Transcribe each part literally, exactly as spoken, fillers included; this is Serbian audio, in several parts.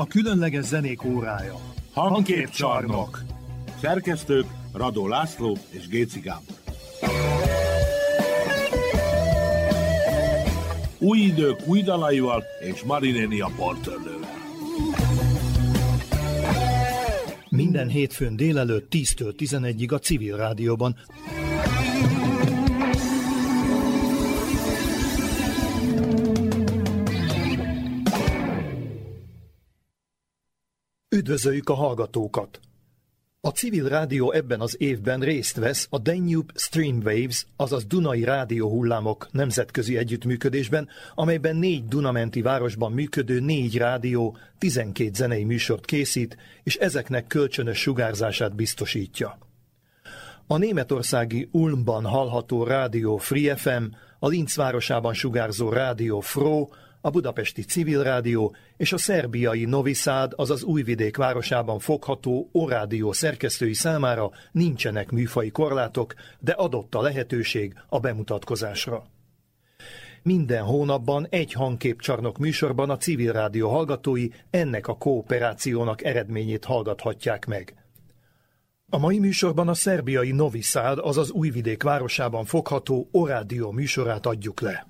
különleges zenék órája. Hangképcsarnok. Szerkesztők Radó László és Géci Gábor. Új idők új dalaival és Marinéni a portörlővel. Minden hétfőn délelőtt tíztől tizenegyig a Civil Rádióban. Üdvözöljük a hallgatókat! A Civil Rádió ebben az évben részt vesz a Danube Streamwaves, azaz Dunai Rádióhullámok nemzetközi együttműködésben, amelyben négy dunamenti városban működő négy rádió tizenkét zenei műsort készít, és ezeknek kölcsönös sugárzását biztosítja. A németországi Ulmban hallható rádió Free ef em, a Linz városában sugárzó rádió Fro, a budapesti Civil Rádió és a szerbiai Novi Sad, azaz Újvidék városában fogható O-rádió szerkesztői számára nincsenek műfaji korlátok, de adott a lehetőség a bemutatkozásra. Minden hónapban egy hangképcsarnok műsorban a Civil Rádió hallgatói ennek a kooperációnak eredményét hallgathatják meg. A mai műsorban a szerbiai Novi Sad, azaz Újvidék városában fogható O-rádió műsorát adjuk le.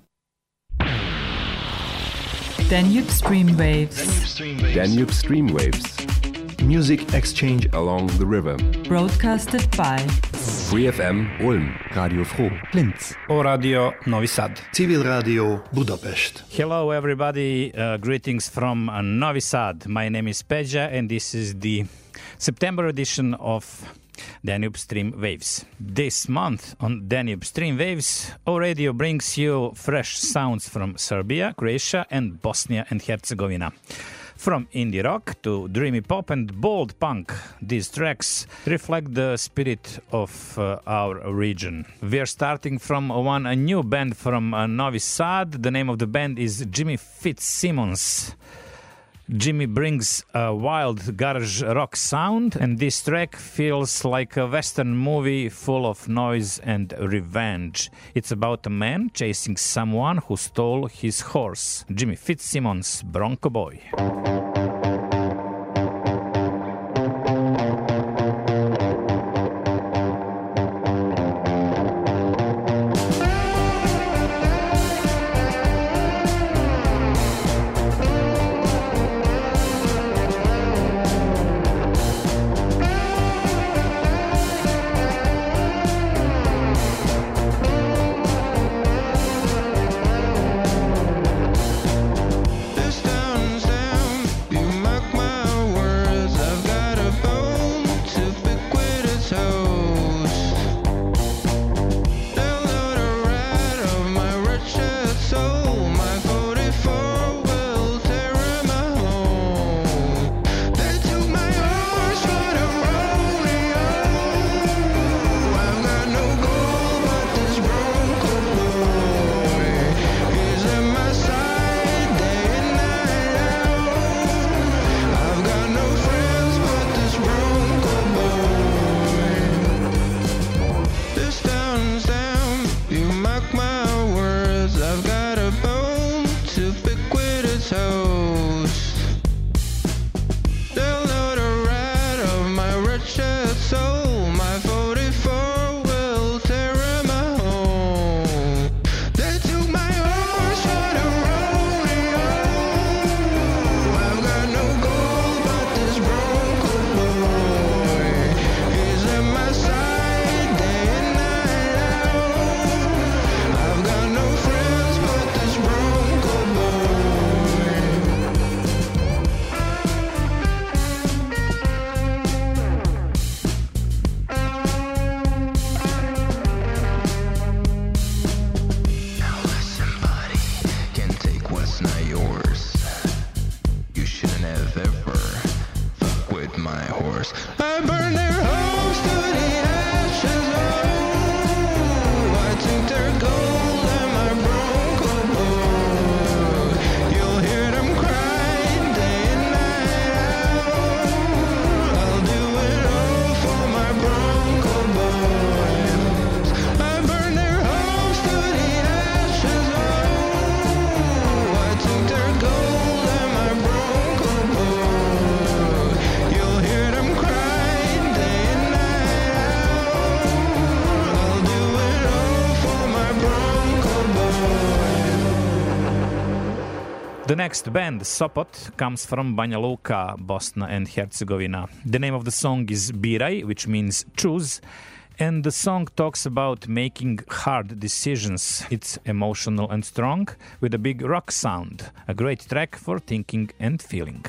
Danube Streamwaves. Danube Streamwaves. Music exchange along the river. Broadcasted by Free ef em Ulm, Radio Fro, Linz. O-Radio Novi Sad. Civil Rádió Budapest. Hello everybody, uh, greetings from uh, Novi Sad. My name is Peja and this is the September edition of Danube Streamwaves. This month on Danube Streamwaves, O-Radio brings you fresh sounds from Serbia, Croatia and Bosnia and Herzegovina. From indie rock to dreamy pop and bold punk, these tracks reflect the spirit of uh, our region. We are starting from one a new band from uh, Novi Sad. The name of the band is Jimmy Fitzsimmons. Jimmy brings a wild garage rock sound, and this track feels like a western movie full of noise and revenge. It's about a man chasing someone who stole his horse. Jimmy Fitzsimmons, Bronco Boy. This town is down The next band, Sopot, comes from Banja Luka, Bosnia and Herzegovina. The name of the song is Biraj, which means choose, and the song talks about making hard decisions. It's emotional and strong, with a big rock sound. A great track for thinking and feeling.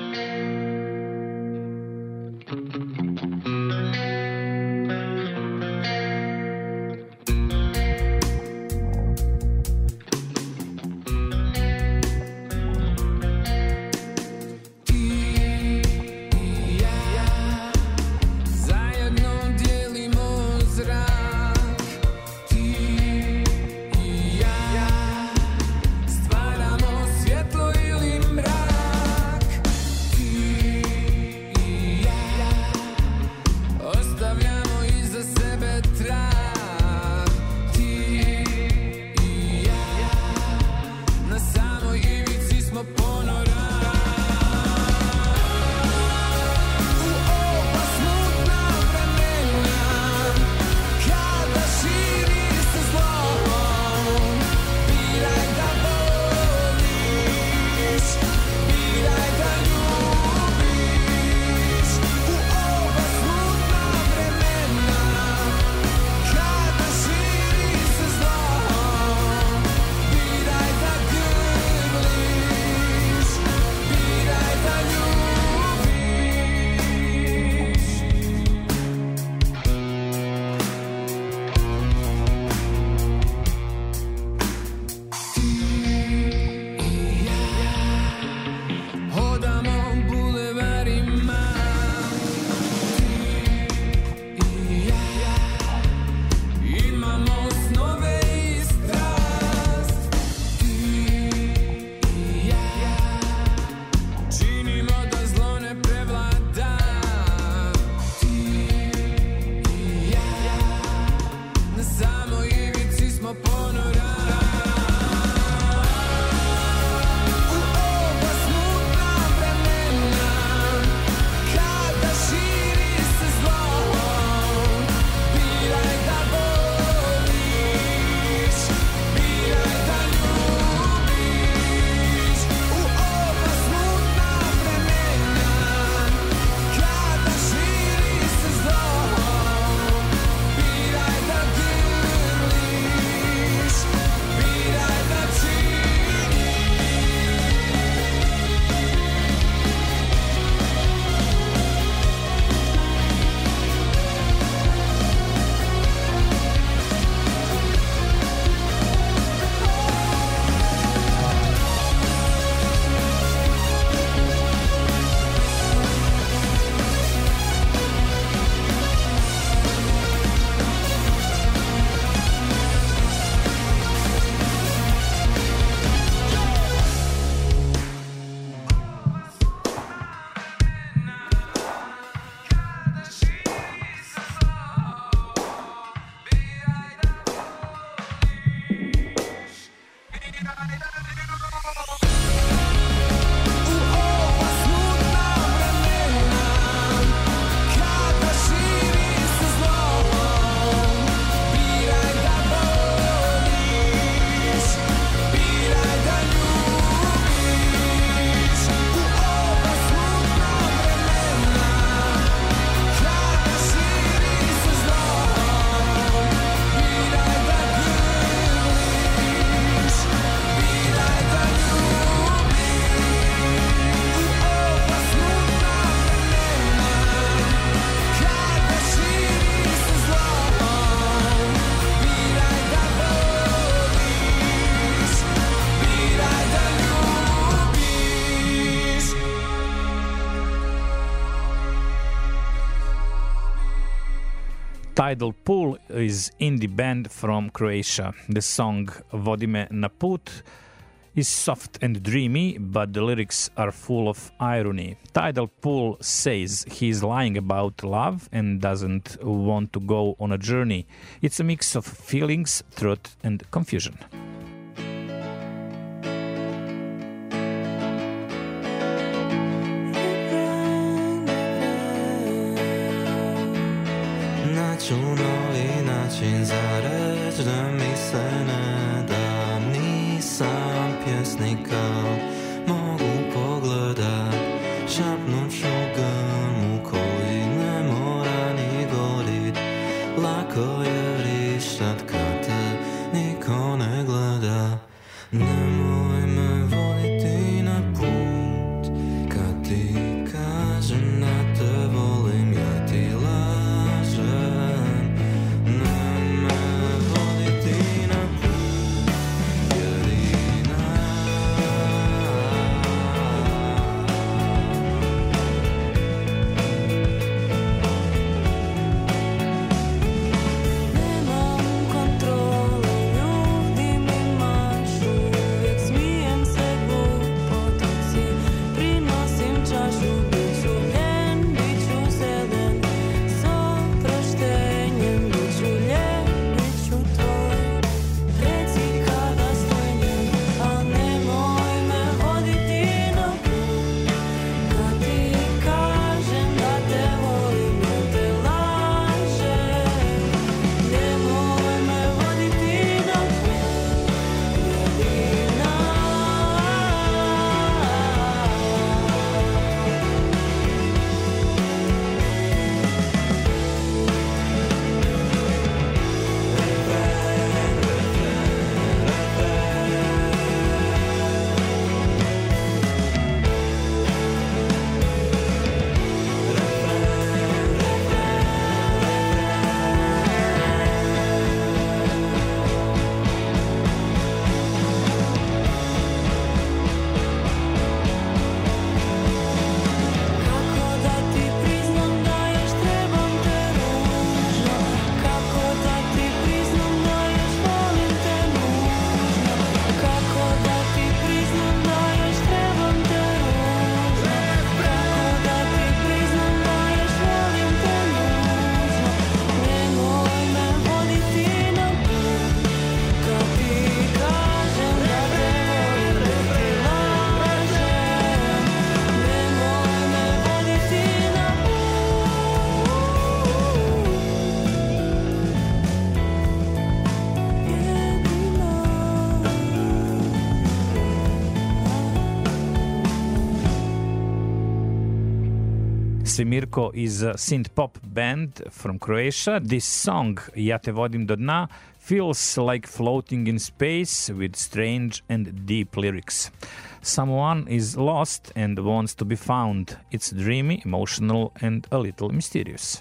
Tidal Pool is indie band from Croatia. The song Vodi me na put is soft and dreamy, but the lyrics are full of irony. Tidal Pool says he's lying about love and doesn't want to go on a journey. It's a mix of feelings, truth and confusion. Čunovi način za reč da mi se ne da. Nisam pjesnik, al Svemirko is a synth-pop band from Croatia. This song, Ja te vodim do dna, feels like floating in space with strange and deep lyrics. Someone is lost and wants to be found. It's dreamy, emotional, and a little mysterious.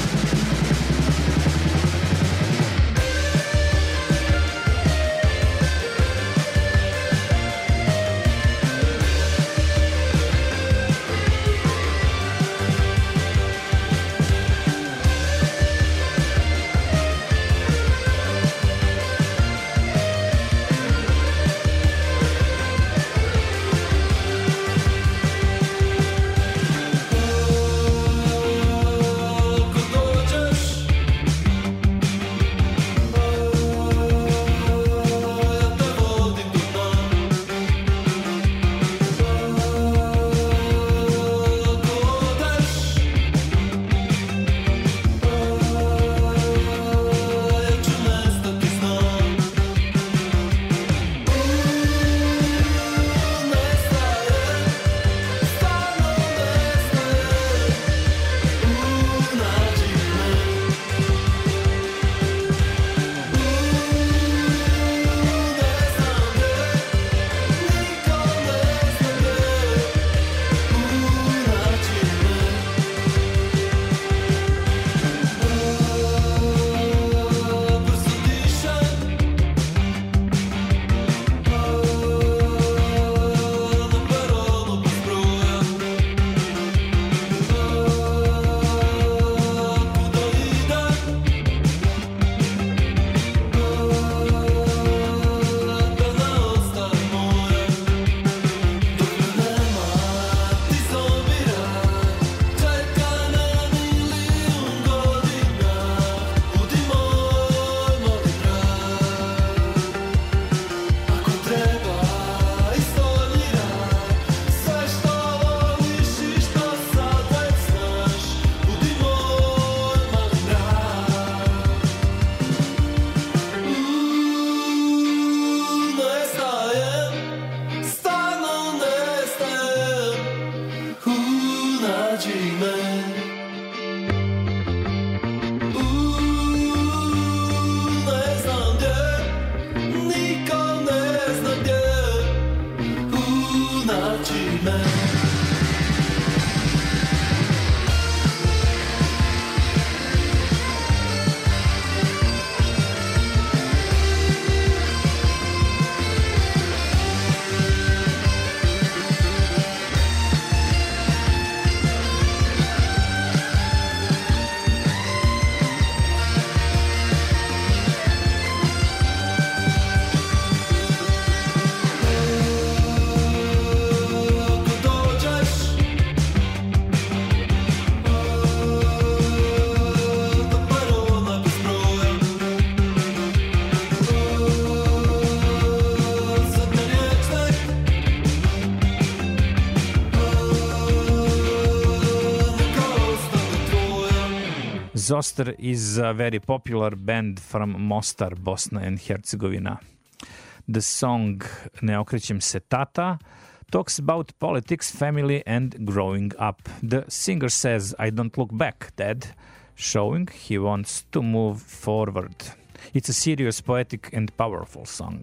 Zoster is a very popular band from Mostar, Bosnia and Herzegovina. The song Ne okrećem se tata talks about politics, family, and growing up. The singer says, I don't look back, Dad, showing he wants to move forward. It's a serious, poetic, and powerful song.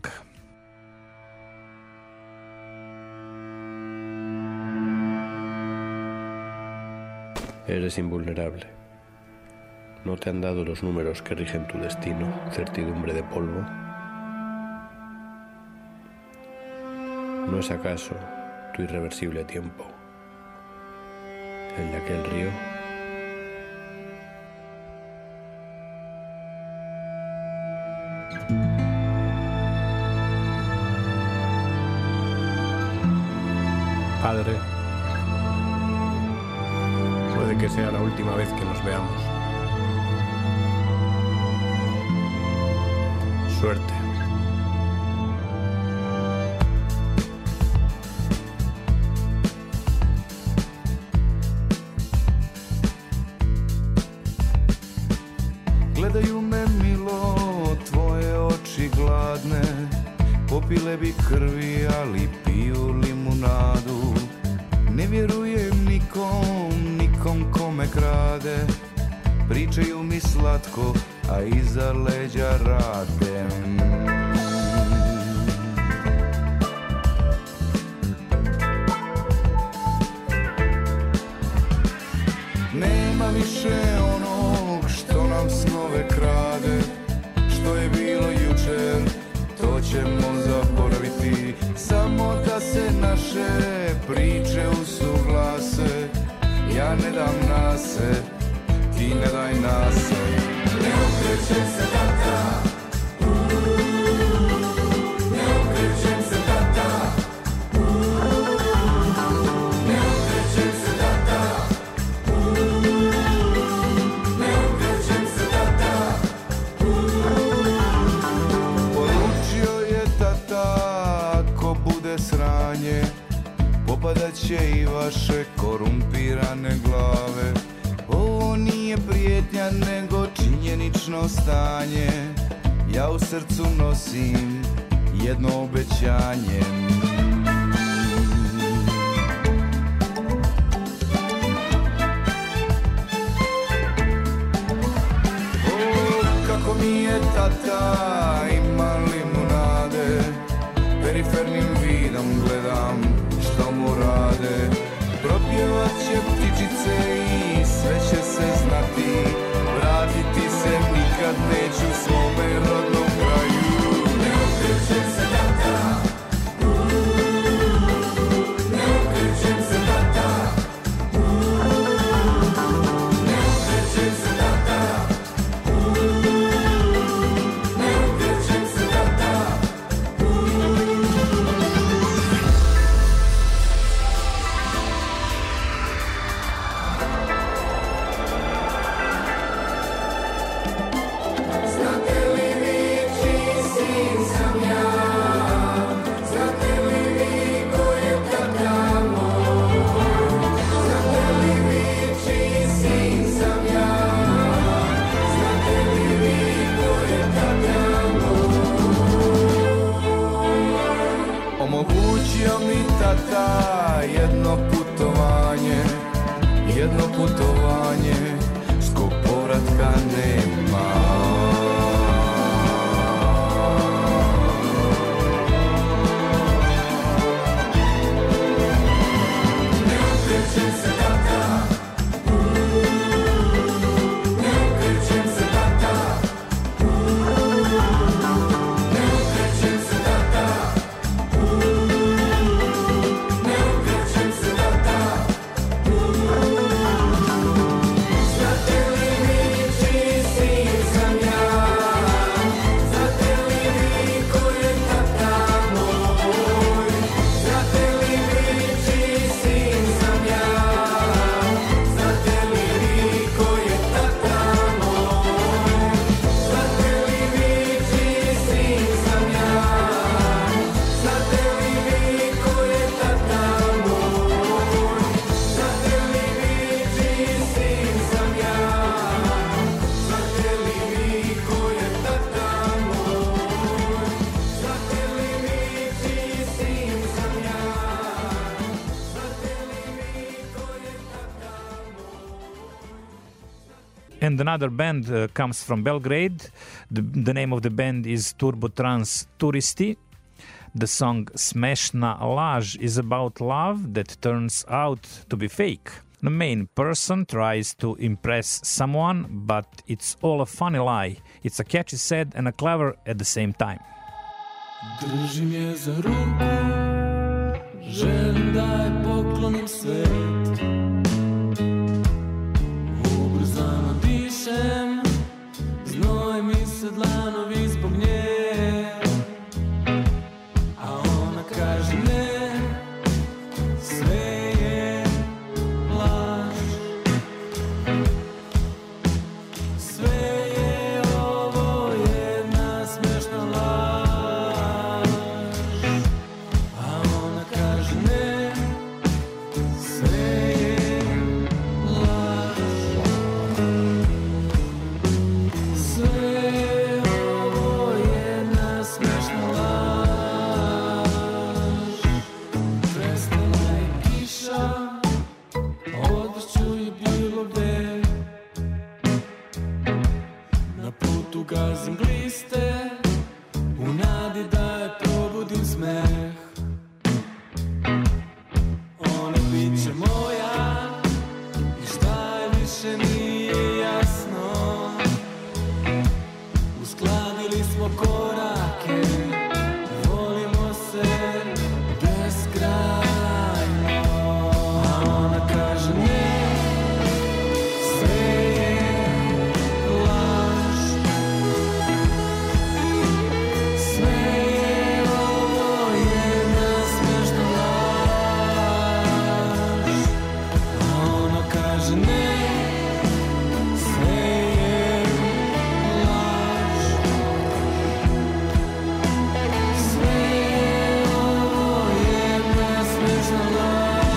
Eres invulnerable. ¿No te han dado los números que rigen tu destino, certidumbre de polvo? ¿No es acaso tu irreversible tiempo el de aquel río? Padre, puede que sea la última vez que nos veamos. Suerte. Gledaju me milo, tvoje oči gladne, popile bi krvi, ali piju limunadu. Ne vjerujem nikom, nikom ko me krade, pričaju mi slatko, a iza leđa rade. Nema više onog što nam snove krade, što je bilo jučer, to ćemo zaboraviti. Samo da se naše priče usuglase, ja ne dam nase, ti ne daj nase. Ne okrećem se tata, ne okrećem se tata, ne okrećem se tata, ne okrećem se tata. Poručio je tata, ako bude sranje, popadat će i vaše korumpirane glave. Ovo nije prijetnja, nego činjenično stanje. Ja u srcu nosim jedno obećanje. O, kako mi je tata, ima limunade, perifernim vidom gledam što mu rade. Propjevat će ptičice i sve će se znati, vratiti se nikad neću svome rodnom kraju. Ne okrećem se tata, ne okrećem se tata, ne okrećem se tata, ne okrećem se tata. Omogućio mi tata jedno putovanje, jedno putovanje, s kog povratka nema. Ne okrećem se tata, ne okrećem se tata, ne okrećem se tata. And another band uh, comes from Belgrade. The, the name of the band is Turbo Trans Turisti. The song Smešna laž is about love that turns out to be fake. The main person tries to impress someone, but it's all a funny lie. It's a catchy sad and a clever at the same time. Držim je za ruku, želim da je poklonim svet. Ubrzano dišem, znoj mi se dlanovi zbog nje. A ona kaže ne, sve je laž. Sve je ovo jedna smešna laž. A ona kaže ne, sve je Držimo korake, volimo se beskrajno. A ona kaže ne, sve je laž. Sve je ovo jedna smešna laž. A ona kaže ne, sve je laž. Sve je ovo jedna smešna laž.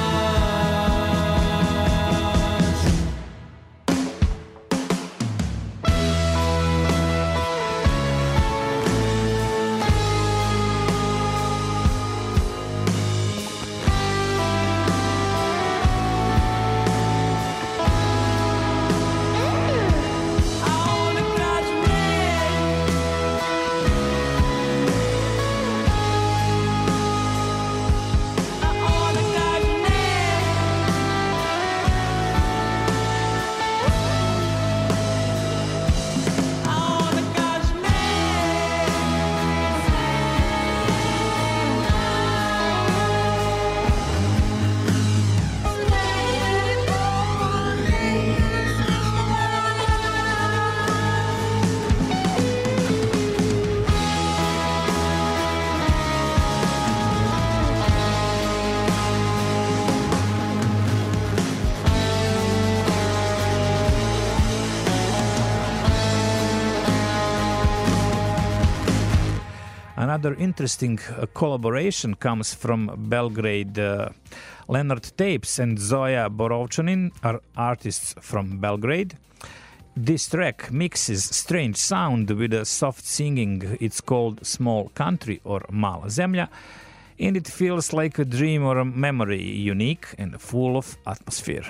A ona kaže ne, a ona kaže ne. A ona kaže ne. Another interesting uh, collaboration comes from Belgrade. Uh, Leonard Tapes and Zoya Borovchanin are artists from Belgrade. This track mixes strange sound with a soft singing. It's called Small Country or Mala Zemlja, and it feels like a dream or a memory, unique and full of atmosphere.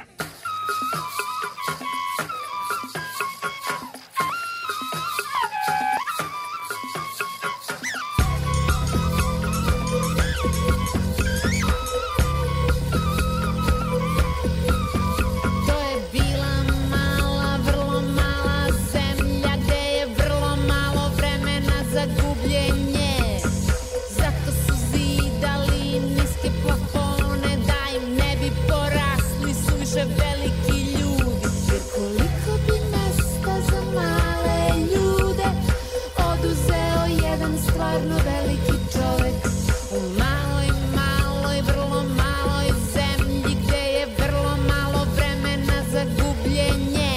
To je bila mala, vrlo mala zemlja gde je vrlo malo vremena za gubljenje. Zato su zidali niske plafone da im ne bi porasli suviše veliki ljudi. Jer koliko bi mesta za male ljude oduzeo jedan stvarno veliki čovek u maloj, maloj, vrlo maloj zemlji gde je vrlo malo vremena za gubljenje.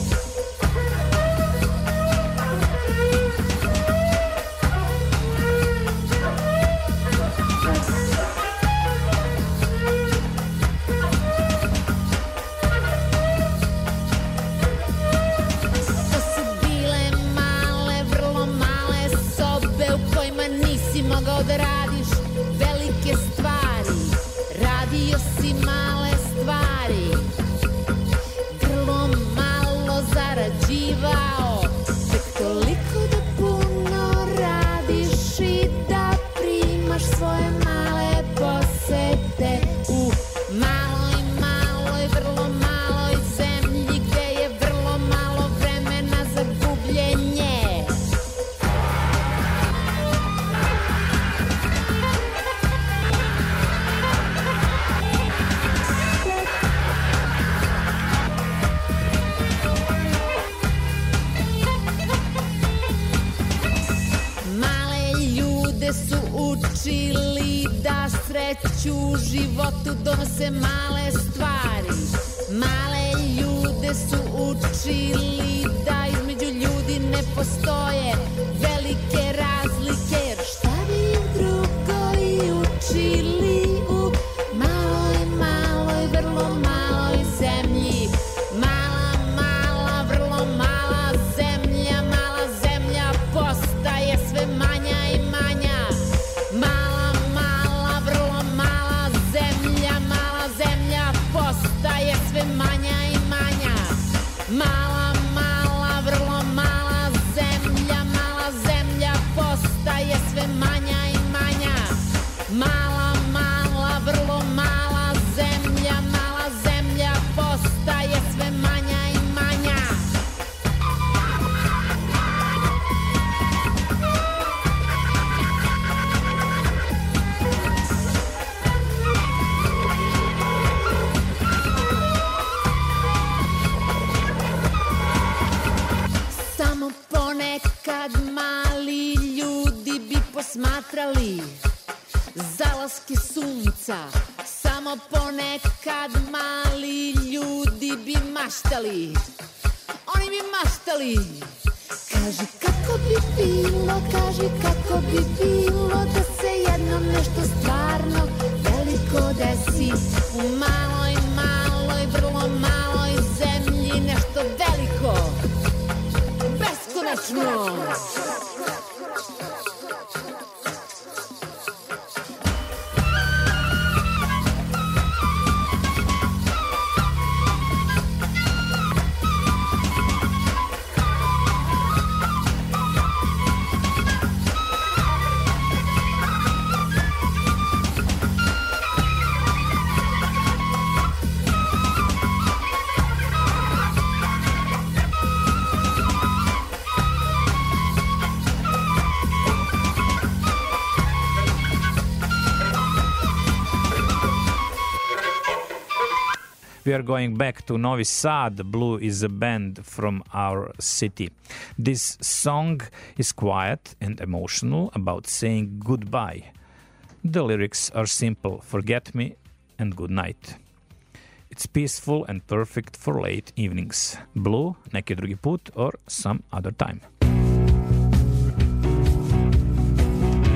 To su bile male, vrlo male sobe u kojima nisi mogao da radiš velike stvari. Radio si male stvari, vrlo malo zarađivao, tek toliko da puno radiš i da primaš svoje male posete u maloj, maloj, vrlo maloj zemlji gde je vrlo malo vremena za gubljenje. Male ljude su učili da sreću u životu donose male stvari. Male ljude su učili da između ljudi ne postoje velike razlike. Jer šta bi im drugo i učili u maloj, maloj, vrlo maloj zemlji. Mala, mala, vrlo mala zemlja, mala zemlja postaje sve manja i manja. Mala, mala, vrlo mala zemlja, mala zemlja postaje sve manja i manja. Mala, mala, vrlo mala zemlja, mala zemlja postaje smatrali zalaske sunca, samo ponekad mali ljudi bi maštali. Oni bi maštali. Kaži kako bi bilo, kaži kako bi bilo da se jednom nešto stvarno veliko desi. U maloj, maloj, vrlo maloj zemlji nešto veliko, beskonačno. We are going back to Novi Sad. Blue is a band from our city. This song is quiet and emotional about saying goodbye. The lyrics are simple: forget me and good night. It's peaceful and perfect for late evenings. Blue, neki drugi put or some other time.